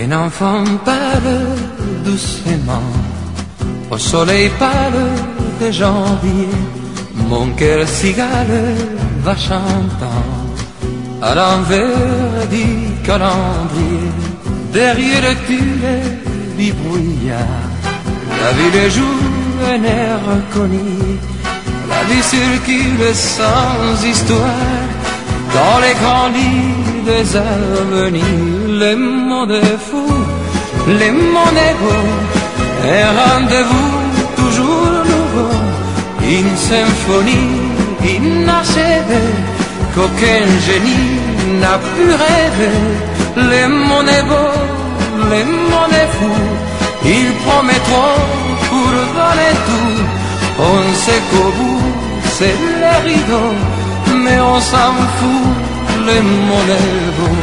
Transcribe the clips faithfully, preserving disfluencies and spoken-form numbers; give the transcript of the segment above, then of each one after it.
Un enfant parle doucement au soleil pâle de janvier. Mon cœur cigale va chantant à l'envers du calendrier. Derrière le tulle du brouillard, la ville joue un air connu. La vie circule sans histoire dans les grands lits des avenirs. Le monde est fou, le monde est beau, un rendez-vous toujours nouveau, une symphonie inachevée qu'aucun génie n'a pu rêver. Le monde est beau, le monde est fou, ils promettront pour donner tout. On sait qu'au bout c'est le rideau, mais on s'en fout, le monde est beau.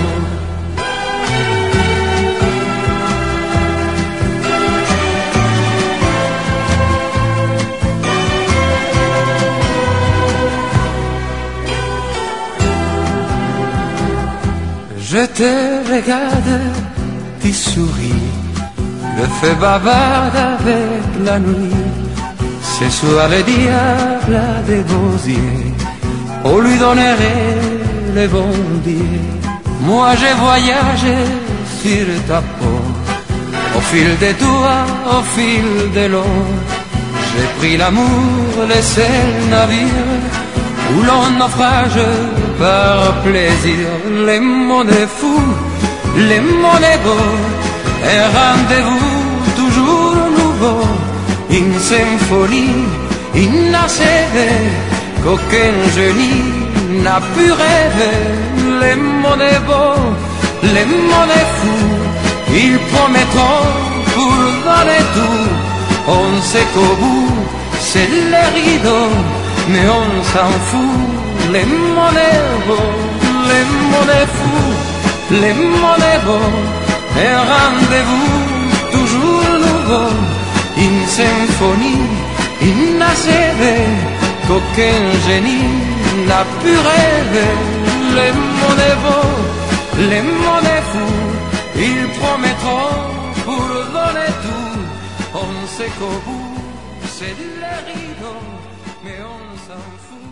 Je te regarde, tu souris, le feu bavarde avec la nuit. Ce soir le diable a des gosiers, on lui donnerait le bon Dieu. Moi j'ai voyagé sur ta peau, au fil des toits, au fil de l'eau. J'ai pris l'amour, le seul navire où l'on naufrage par plaisir. Le monde est fou, le monde est beau, un rendez-vous toujours nouveau, une symphonie inachevée qu'aucun génie n'a pu rêver. Le monde est beau, le monde est fou, ils promettront pour donner tout. On sait qu'au bout c'est le rideau, mais on s'en fout. Le monde est beau, le monde est fou, le monde est beau, un rendez-vous toujours nouveau, une symphonie inachevée qu'aucun génie n'a pu rêver. Le monde est beau, le monde est fou, ils promettront pour donner tout. On sait qu'au bout c'est le rideau, mais on s'en fout.